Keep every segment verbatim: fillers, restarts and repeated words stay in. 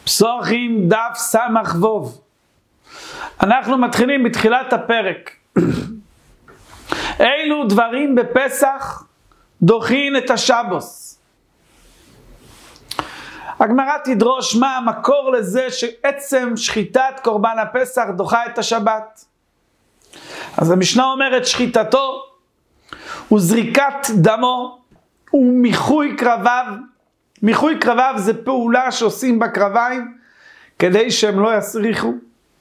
פסוחים דף סמך ווב. אנחנו מתחילים בתחילת הפרק. אילו דברים בפסח דוחין את השבוס. הגמרא תדרוש מה המקור לזה שעצם שחיטת קורבן הפסח דוחה את השבת. אז המשנה אומרת שחיטתו וזריקת דמו ומיחוי קרביו. מיחוי קרביו זה פעולה שעושים בקרביים כדי שהם לא יסריחו.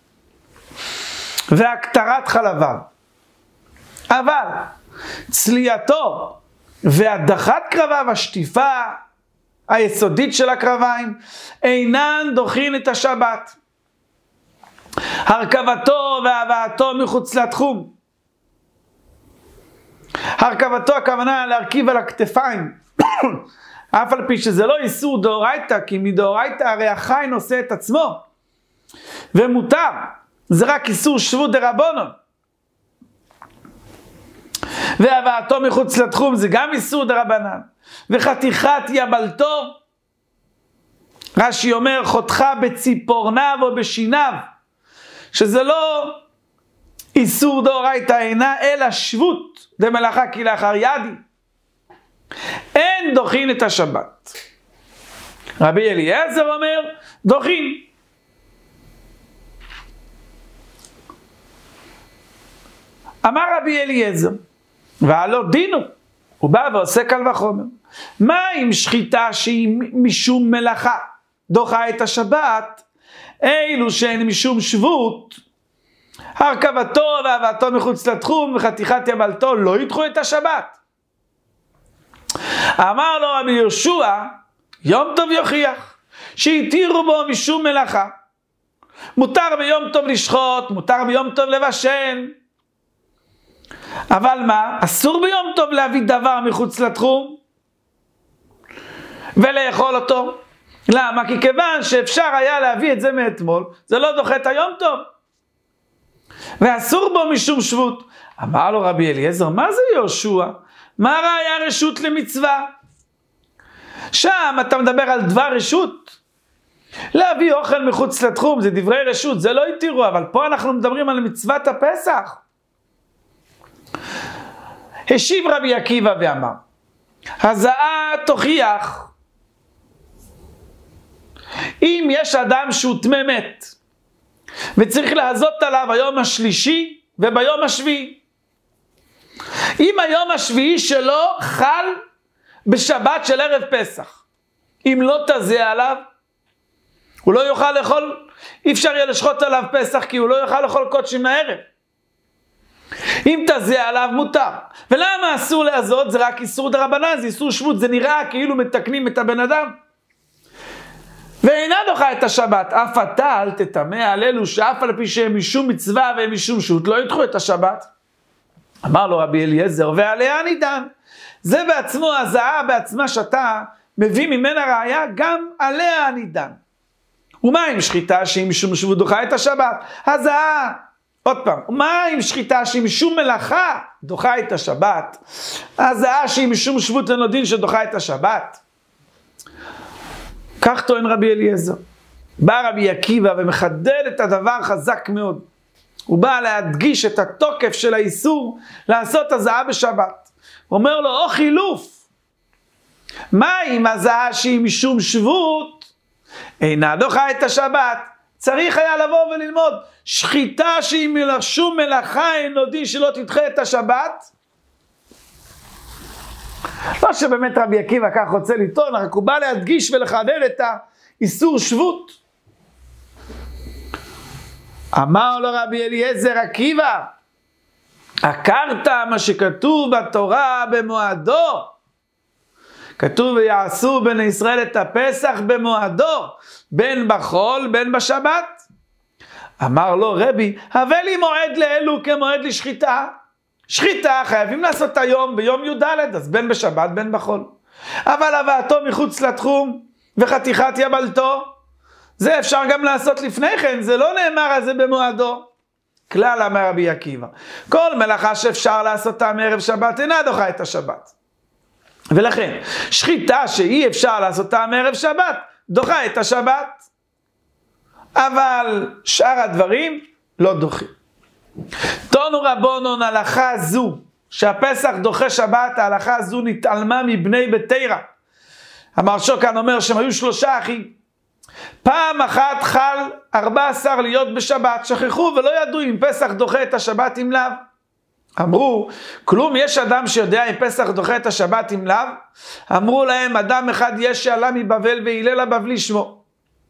והקטרת חלביו. אבל צלייתו והדחת קרביו, השטיפה היסודית של הקרביים, אינן דוחין את השבת. הרכבתו והבאתו מחוץ לתחום. הרכבתו הכוונה להרכיב על הכתפיים. אף על פי שזה לא איסור דאורייתא, כי מדאורייתא הרי החי נושא את עצמו. ומותר, זה רק איסור שבות דרבנן. והבאתו מחוץ לתחום זה גם איסור דרבנן. וחתיכת יבלתו, רש"י אומר חותך בציפורניו או בשיניו, שזה לא איסור דאורייתא אינה אלא שבות דמלאכה כי לאחר ידי. אין דוחין את השבת. רבי אליעזר אומר דוחין. אמר רבי אליעזר והלא דינו, הוא בא ועושה קל וחומר. מה עם שחיטה שהיא משום מלאכה דוחה את השבת? אילו שהן משום שבות, הרכבתו והבאתו מחוץ לתחום וחתיכת יבלתו לא ידחו את השבת. אמר לו רבי יהושע יום טוב יוכיח שהתירו בו משום מלאכה. מותר ביום טוב לשחוט, מותר ביום טוב לבשל, אבל מה? אסור ביום טוב להביא דבר מחוץ לתחום ולאכול אותו. למה? כי כיוון שאפשר היה להביא את זה מאתמול, זה לא דוחה את היום טוב. ואסור בו משום שבות. אמר לו רבי אליעזר, מה זה יהושע? מה ראיה רשות למצווה? שם אתה מדבר על דבר רשות. להביא אוכל מחוץ לתחום, זה דברי רשות, זה לא יתירו, אבל פה אנחנו מדברים על מצוות הפסח. השיב רבי עקיבא ואמר, הזעה תוכיח, אם יש אדם שהוא טמא מת, וצריך להזות עליו היום השלישי וביום השביעי, אם היום השביעי שלו חל בשבת של ערב פסח, אם לא תזע עליו, הוא לא יוכל לאכול, אי אפשר יהיה לשחוט עליו פסח, כי הוא לא יוכל לאכול קודשים הערב. אם תזע עליו מותר. ולמה אסור להזות? זה רק איסור דרבנן, זה איסור שבות, זה נראה כאילו מתקנים את הבן אדם. ואינה דוחה את השבת, אף אתה אל תטמא על אלו שאף על פי שהם משום מצווה והם משום שבות, לא ידחו את השבת. אמר לו רבי אליעזר, ועליה נידן. זה בעצמו, הזעה בעצמה שאתה מביא ממנה ראיה, גם עליה נידן. ומה עם שחיטה שהיא משום שבות דוחה את השבת? הזעה. עוד פעם, מה עם שחיטה שהיא משום מלאכה דוחה את השבת? הזעה שהיא משום שבות אין לו דין שדוחה את השבת. כך טוען רבי אליעזר. בא רבי עקיבא ומחדד את הדבר חזק מאוד. הוא בא להדגיש את התוקף של האיסור לעשות הזעה בשבת. הוא אומר לו, או חילוף. מה עם הזעה שהיא משום שבות אינה דוחה את השבת? צריך היה לבוא וללמוד, שחיטה שהיא משום מלאכה אין לו דין שלא תדחה את השבת. לא שבאמת רבי עקיבא כך רוצה לטעון, רק הוא בא להדגיש ולחדד את האיסור שבות. אמר לו רבי אליעזר עקיבא, עקרת מה שכתוב בתורה במועדו. כתוב ויעשו בני ישראל את הפסח במועדו, בין בחול בין בשבת. אמר לו רבי, הווה לי מועד לאלו כמועד לשחיטה. שחיטה חייבים לעשות היום ביום י"ד, אז בין בשבת בין בחול. אבל הבאתו מחוץ לתחום וחתיכת יבלתו, זה אפשר גם לעשות לפני כן, זה לא נאמר על זה במועדו. כלל אמר רבי עקיבא, כל מלאכה שאפשר לעשותה מערב שבת אינה דוחה את השבת. ולכן, שחיטה שאי אפשר לעשותה מערב שבת, דוחה את השבת. אבל שאר הדברים לא דוחים. תונו רבונון, הלכה זו, שהפסח דוחה שבת, ההלכה הזו נתעלמה מבני בתירה. המהרש"א כאן אומר שהם היו שלושה אחים. פעם אחת חל ארבע עשר להיות בשבת, שכחו ולא ידעו אם פסח דוחה את השבת אם לאו. אמרו, כלום יש אדם שיודע אם פסח דוחה את השבת אם לאו? אמרו להם, אדם אחד יש שעלה מבבל והילל הבבלי שמו,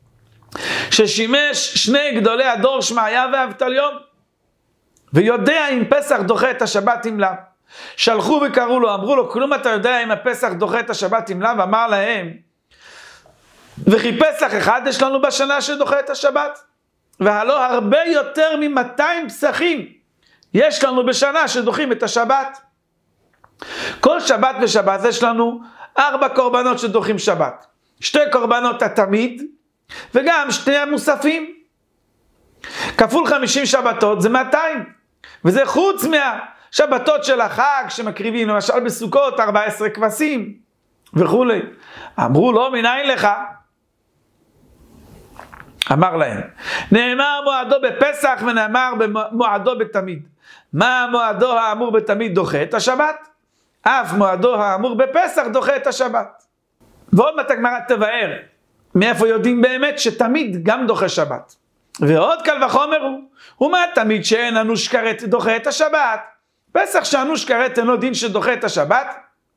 ששימש שני גדולי הדור שמעיה ואבטליון, ויודע אם פסח דוחה את השבת אם לאו. שלחו וקראו לו, אמרו לו, כלום אתה יודע אם הפסח דוחה את השבת אם לאו? אמר להם, וכי פסח אחד יש לנו בשנה שדוחה את השבת, והלא הרבה יותר מ-מאתיים פסחים יש לנו בשנה שדוחים את השבת. כל שבת ושבת יש לנו ארבע קורבנות שדוחים שבת, שתי קורבנות התמיד וגם שני המוספים, כפול חמישים שבתות זה מאתיים, וזה חוץ מהשבתות של החג שמקריבים, למשל בסוכות ארבע עשרה כבשים וכו'. אמרו לו, מניין לך? אמר להם, נאמר מועדו בפסח ונאמר מועדו בתמיד. מה מועדו האמור בתמיד דוחה את השבת? אף מועדו האמור בפסח דוחה את השבת. ועוד מעט הגמרא תבאר מאיפה יודעים באמת שתמיד גם דוחה שבת. ועוד קל וחומר הוא, ומה תמיד שאין אנוש כרת דוחה את השבת? פסח שאנוש כרת אינו דין שדוחה את השבת?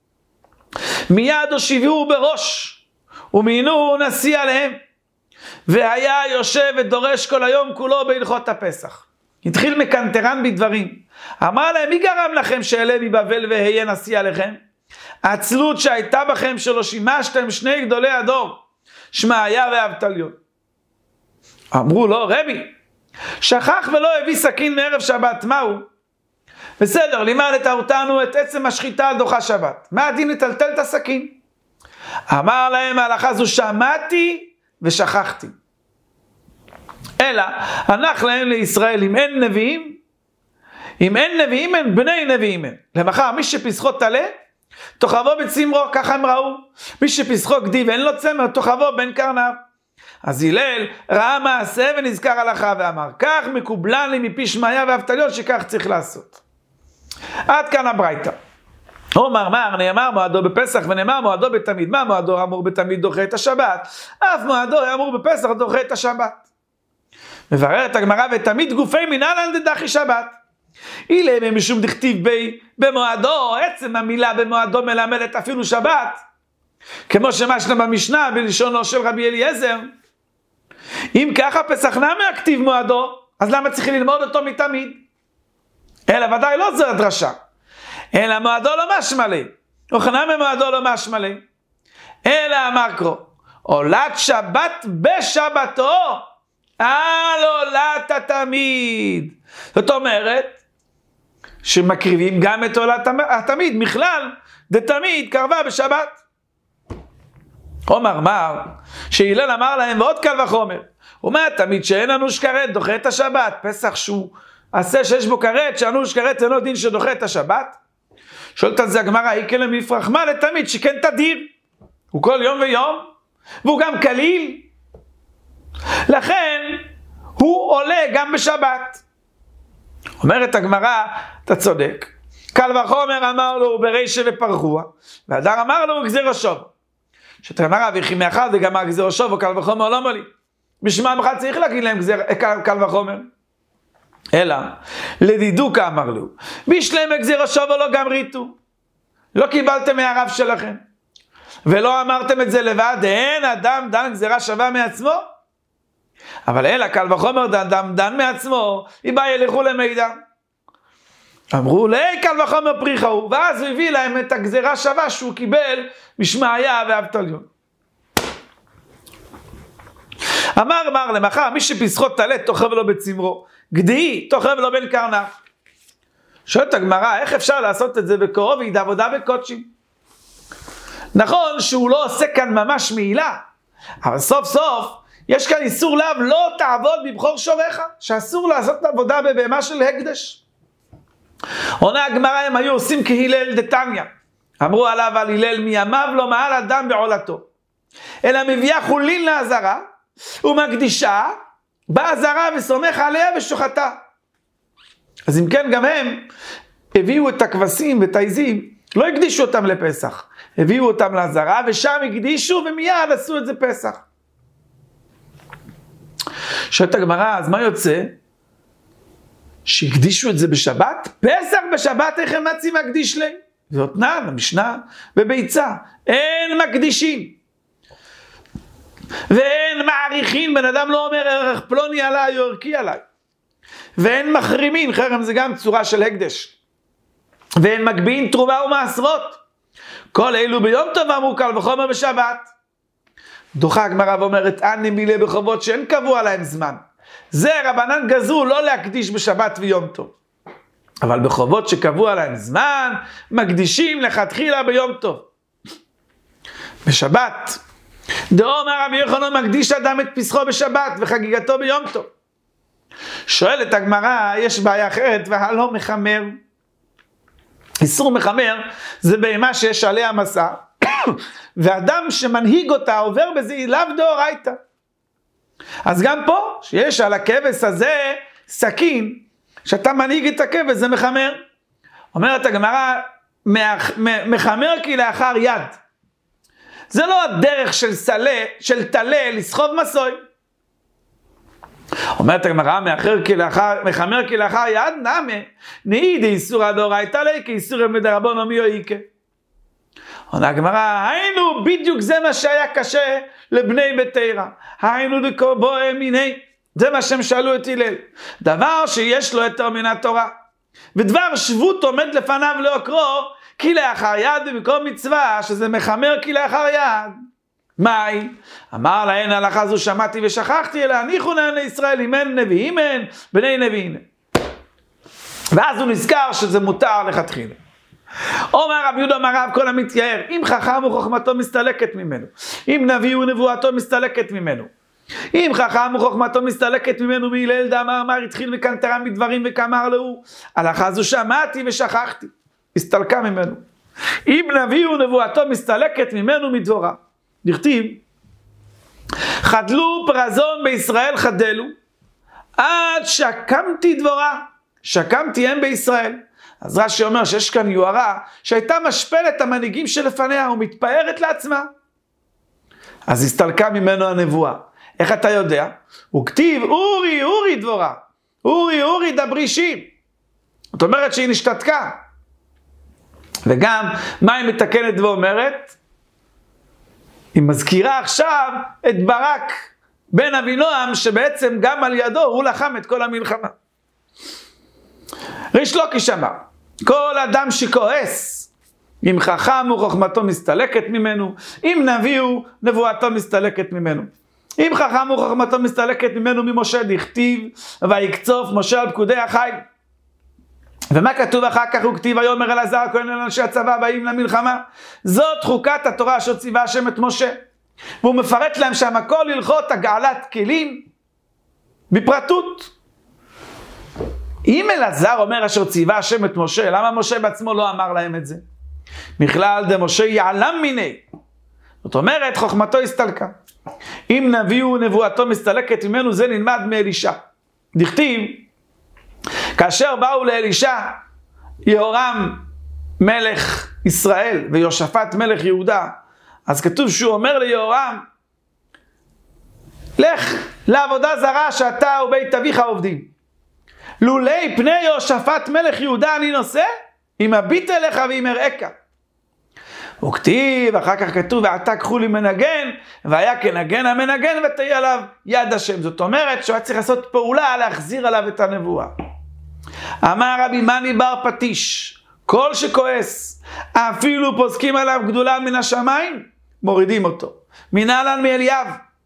מיד הושיבוהו בראש ומיינו נשיא עליהם, והיה יושב ודורש כל היום כולו בהלכות הפסח. התחיל מקנטרן בדברים. אמר להם, מי גרם לכם שאלה מבבל והיה נשיא עליכם? העצלות שהייתה בכם שלא שימשתם שני גדולי הדור, שמעיה ואבטליון. אמרו לו, רבי, שכח ולא הביא סכין מערב שבת, מהו? בסדר, לימדת אותנו את עצם השחיטה על דוחה שבת. מה הדין לטלטל את הסכין? אמר להם, ההלכה זו שמעתי ושכחתי. אלא, הנח להם לישראל, אם אין נביאים, אם אין נביאים אין, בני נביאים אין. למחר, מי שפסחו תלה, תוכבו בצמרו, ככה הם ראו. מי שפסחו גדי ואין לו צמר, תוכבו בן קרנב. אז הלל ראה מעשה ונזכר הלכה ואמר, כך מקובלן לי מפי שמעיה ואבטליון שכך צריך לעשות. עד כאן הברייתא. אומר מר, נאמר מועדו בפסח ונאמר מועדו בתמיד. מה מועדו האמור בתמיד דוחה את השבת? אף מועדו האמור בפסח דוחה את השבת. מבררת הגמרא, ותמיד גופי מנהלן דדחי שבת. אילה משום דכתיב בי במועדו, עצם המילה במועדו מלמדת אפילו שבת, כמו שמשנה במשנה בלשונו של רבי אליעזר. אם ככה פסח נמי הכתיב מועדו, אז למה צריכים ללמוד אותו מתמיד? אלא ודאי לא זו הדרשה. אלא מועדו לא משמע לי, וכנמי מועדו לא משמע לי. אלא אמר קרו, עולת שבת בשבתו, על עולת התמיד. זאת אומרת, שמקריבים גם את עולת התמיד, מכלל, דתמיד קרבה בשבת. אומר מר, שהילל אמר להם, ועוד קל וחומר, ומה תמיד שאין אנוש כרת דוחה את השבת? פסח שהוא עשה שיש בו כרת, שאנוש כרת אינו דין שדוחה את השבת? שואלת על זה הגמרא, איקא למפרח, מה לתמיד שכן תדיר? הוא כל יום ויום, והוא גם כליל, לכן הוא עולה גם בשבת. אומרת הגמרא, אתה צודק, קל וחומר אמר לו ברישה ופרחוה, והדר אמר לו גזירו שובו. שאתה אמר וכי מאחר זה גם גזירו שובו, קל וחומר לא מולי, בשמם אחד צריך להגיד להם גזיר, קל וחומר. אלא לדידוקה אמר לו, בשלם גזירו שובו לא גם ריתו, לא קיבלתם מהרב שלכם, ולא אמרתם את זה לבד, אין אדם דן גזירה שווה מעצמו, אבל אלא קל וחומר דן דן מעצמו, איבא ילכו למידע. אמרו לי קל וחומר פריחה הוא, ואז הוא הביא להם את הגזירה שווה שהוא קיבל משמעיה ואבטליון. אמר אמר למחר, מי שפסחות תלה תוכב לו בצמרו, גדי תוכב לו בן קרנב. שואלת הגמרא, איך אפשר לעשות את זה בקרוב ועיד עבודה בקודשים? נכון שהוא לא עושה כאן ממש מעילה, אבל סוף סוף יש כאן איסור לאו, לא תעבוד בבחור שורך, שאסור לעשות עבודה בבהמה של הקדש. עונה הגמרא, הם היו עושים כהלל דתניא, אמרו עליו על הלל מימיו לא מעל אדם בעולתו, אלא מביאה חולין לעזרה ומקדישה באה זרה וסומך עליה ושוחטה. אז אם כן גם הם הביאו את הכבשים ואת העזים, לא הקדישו אותם לפסח, הביאו אותם לזרה ושם הקדישו ומיד עשו את זה פסח. שואלת הגמרא, אז מה יוצא? שהקדישו את זה בשבת? פסח בשבת איך הם מצים מקדיש לי? ואותנן, המשנה, בביצה, אין מקדישים. ואין מעריכין, בן אדם לא אומר ערך פלוני עליי או ערכי עליי. ואין מחרימין, חרם זה גם צורה של הקדש. ואין מגביהין תרומה ומעשרות. כל אלו ביום טוב אמרו קל וחומר בשבת. דוחה הגמרא ואומרת, אני מילה בחובות שאין קבוע להם זמן. זה רבנן גזרו לא להקדיש בשבת ויום טוב. אבל בחובות שקבוע להם זמן, מקדישים לכתחילה ביום טוב. בשבת. דאמר רבי יוחנן מקדיש אדם את פסחו בשבת וחגיגתו ביום טוב. שואלת הגמרא, יש בעיה אחרת והלא מחמר. איסור מחמר זה בהמה שיש עליה מסע, ואדם שמנהיג אותה עובר בזה לאו דאורייתא. אז גם פה, שיש על הכבש הזה סכין, שאתה מנהיג את הכבש, זה מחמר. אומרת הגמרא, מחמר כי לאחר יד. זה לא הדרך של סלה, של תלה, לסחוב מסוי. אומרת הגמרא, מחמר כי לאחר יד, נמה, נהי דאיסורא דאורייתא ליה, כי איסורא מדרבנן מי יועיקה. עונה הגמרא, היינו בדיוק זה מה שהיה קשה לבני בית תירא. היינו דקובוהם מיני, זה מה שהם שאלו את הלל. דבר שיש לו היתר מן התורה. ודבר שבות עומד לפניו לעוקרו, כי לאחר יד במקום מצווה, שזה מחמר כי לאחר יד. מהי? אמר להן הלכה זו שמעתי ושכחתי, אלא הניחו להן לישראל, אם אין נביאים אין, בני נביאים. ואז הוא נזכר שזה מותר לכתחילה. אומר רבי יהודה אמר רב כל המתייער, אם חכם וחוכמתו מסתלקת ממנו, אם נביא ונבואתו מסתלקת ממנו, אם חכם וחוכמתו מסתלקת ממנו מהלל דאמר אמר התחיל וקנטרה מדברים וכאמר לו, הלכה זו שמעתי ושכחתי, הסתלקה ממנו. אם נביא ונבואתו מסתלקת ממנו מדבורה, דכתיב, חדלו פרזון בישראל חדלו, עד שקמתי דבורה, שקמתי הם בישראל. אז רש"י אומר שיש כאן יוהרה שהייתה משפלת המנהיגים שלפניה ומתפארת לעצמה. אז הסתלקה ממנו הנבואה. איך אתה יודע? הוא כתיב אורי אורי דבורה, אורי אורי דברי שיר. זאת אומרת שהיא נשתתקה. וגם מה היא מתקנת ואומרת? היא מזכירה עכשיו את ברק בן אבינועם, שבעצם גם על ידו הוא לחם את כל המלחמה. ריש לוקיש אמר, כל אדם שכועס, אם חכם וחוכמתו מסתלקת ממנו, אם נביא נבואתו מסתלקת ממנו. אם חכם וחוכמתו מסתלקת ממנו ממשה, דכתיב ויקצוף משה על פקודי החיל. ומה כתוב אחר כך? הוא כתיב ויאמר אלעזר הכהן אל אנשי הצבא באים למלחמה, זאת חוקת התורה אשר ציווה השם את משה. והוא מפרט להם שם הכל הלכות הגעלת כלים בפרטות. אם אלעזר אומר אשר ציווה השם את משה, למה משה בעצמו לא אמר להם את זה? בכלל דמשה יעלם מיני. זאת אומרת חוכמתו הסתלקה. אם נביא ונבואתו מסתלקת ממנו, זה נלמד מאלישע. דכתיב כאשר באו לאלישע יהורם מלך ישראל ויהושפט מלך יהודה, אז כתוב שהוא אומר ליהורם, לך לעבודה זרה שאתה ובית אביך עובדים. לולי פני יהושפט מלך יהודה אני נושא, אם אביט אליך ואם אראך. הוא כתיב, אחר כך כתוב, ועתה קחו לי מנגן, והיה כנגן המנגן ותהי עליו יד השם. זאת אומרת שהוא היה צריך לעשות פעולה להחזיר עליו את הנבואה. אמר רבי מני בר פטיש, כל שכועס, אפילו פוסקים עליו גדולה מן השמיים, מורידים אותו. מנהלן מאליאב.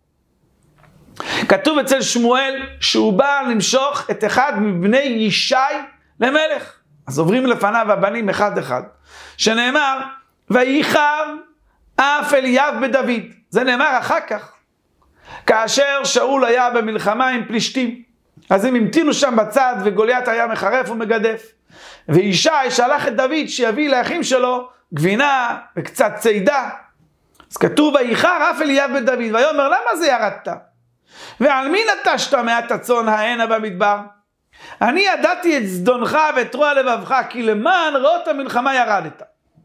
כתוב אצל שמואל שהוא בא למשוך את אחד מבני ישי למלך. אז עוברים לפניו הבנים אחד אחד. שנאמר, וייחר אף אליאב בדוד. זה נאמר אחר כך. כאשר שאול היה במלחמה עם פלישתים. אז הם המתינו שם בצד וגוליית היה מחרף ומגדף. וישי שלח את דוד שיביא לאחים שלו גבינה וקצת צידה. אז כתוב וייחר אף אליאב בדוד. ויאמר למה זה ירדת? ועל מי נטשת מעט הצאן ההנה במדבר? אני ידעתי את זדונך ואת רוע לבבך, כי למען רעות המלחמה ירדת.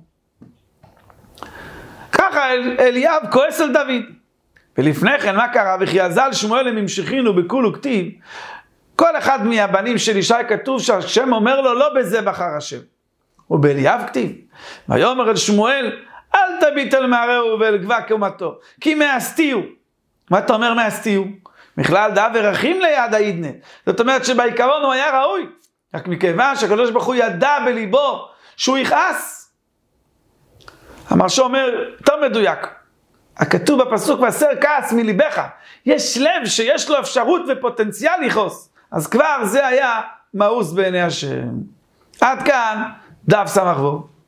ככה אל, אליאב כועס על דוד. ולפני כן מה קרה? וכי אזל שמואל לממשיכין ובכול וכתיב, כל אחד מהבנים של ישי כתוב שהשם אומר לו, לא בזה בחר השם. ובאליאב כתיב, ויאמר אל שמואל, אל תביט אל מערהו ואל גבה קומתו, כי מאסתיהו. מה אתה אומר מאסתיהו? בכלל דאב ורחים ליד העידנה. זאת אומרת שבעיקרון הוא היה ראוי, רק מכיוון שהקדוש ברוך הוא ידע בליבו שהוא יכעס. המרש"א אומר, יותר מדויק, הכתוב בפסוק, והסר כעס מליבך. יש לב שיש לו אפשרות ופוטנציאל לכעוס, אז כבר זה היה מאוס בעיני השם. עד כאן דף סמ"ך וו.